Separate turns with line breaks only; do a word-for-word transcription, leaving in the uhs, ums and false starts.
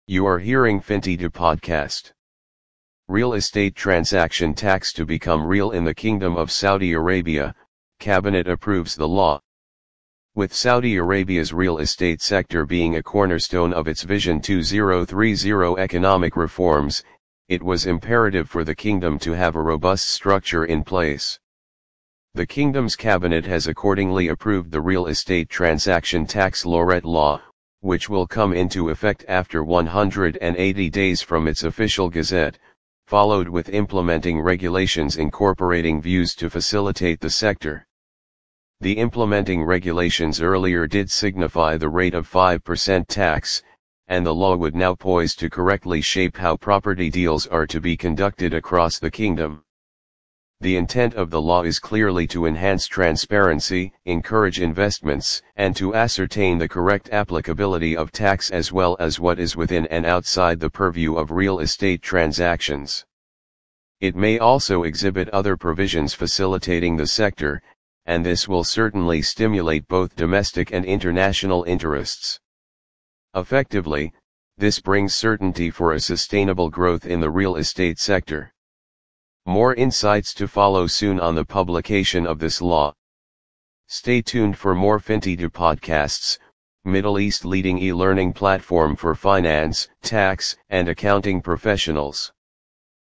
You are hearing Fintidu podcast. Real estate transaction tax to become real in the Kingdom of Saudi Arabia, Cabinet approves the law. With Saudi Arabia's real estate sector being a cornerstone of its Vision twenty thirty economic reforms, it was imperative for the kingdom to have a robust structure in place. The kingdom's cabinet has accordingly approved the Real Estate Transaction Tax Laureate Law, which will come into effect after one hundred eighty days from its official gazette, followed with implementing regulations incorporating views to facilitate the sector. The implementing regulations earlier did signify the rate of five percent tax, and the law would now poise to correctly shape how property deals are to be conducted across the kingdom. The intent of the law is clearly to enhance transparency, encourage investments, and to ascertain the correct applicability of tax as well as what is within and outside the purview of real estate transactions. It may also exhibit other provisions facilitating the sector, and this will certainly stimulate both domestic and international interests. Effectively, this brings certainty for a sustainable growth in the real estate sector. More insights to follow soon on the publication of this law. Stay tuned for more Fintidu podcasts, Middle East leading e-learning platform for finance, tax, and accounting professionals.